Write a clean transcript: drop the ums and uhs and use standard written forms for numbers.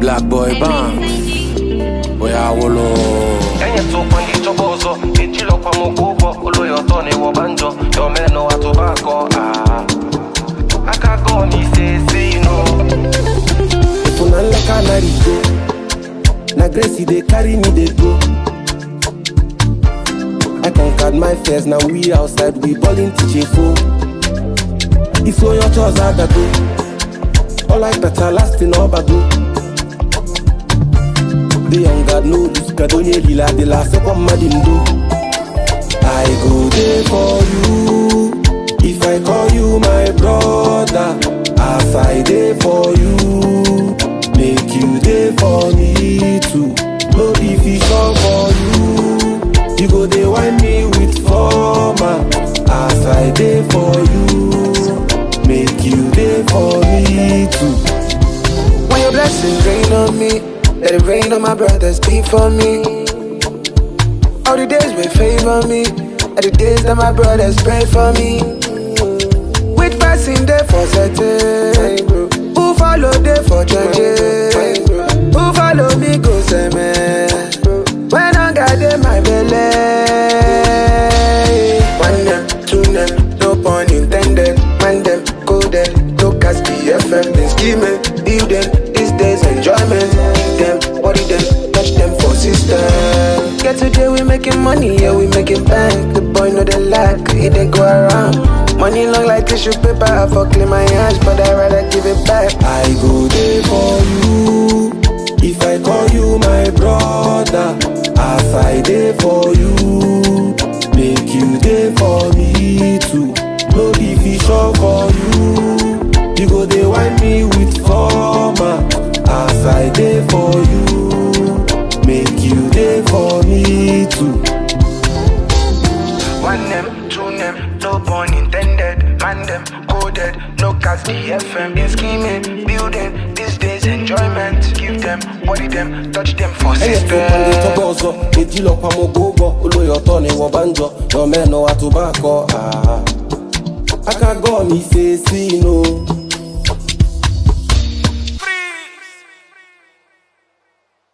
Black boy bang, boy I will Enye to kwandi chobozo, ejilo kwa mogogo, oloyo tone wobanjo, yo meno atubako Akago ni say no. If una like canary go, na Gracie they carry me they go. I conquered my fears, now we outside, we ballin' to J4. If so your chores are the go, all like better lasting all bago. The young God no lose, Kadonye Lila, the last of my dindo. I go there for you, if I call you my brother. As I there for you, make you there for me too. No be fish up for you, you go there wine me with former. As I there for you, make you there for me too. When your blessings rain on me, let it rain on my brothers, be for me. All the days will favor me, are the days that my brothers pray for me. Which person there for certain? Who follow there for judges? Who follow me go say man? When I got them my belly. One them, two them, no pun intended. Man them, go there, look as BFM, been scheming, build them, these days enjoyment. Eat them, body them, touch them for system. Get today we making money, yeah we making bank. The boy know they lack, it they go around. Money long like tissue paper, I for clean my hands, but I rather give it back. I go there for you, if I call you my brother. As I there for you, make you there for me too. No be fish up for you, you go there wine me with former. As I there for you, make you there for me too. One them, two them, no pun intended. Man them, coded, no cast DFM. Been scheming, building, these days enjoyment. Give them, body them, touch them for system. Chobozo, ejilo kwa mogogo, oloyo tone wobanjo, yo meno atubako Akago ni say no.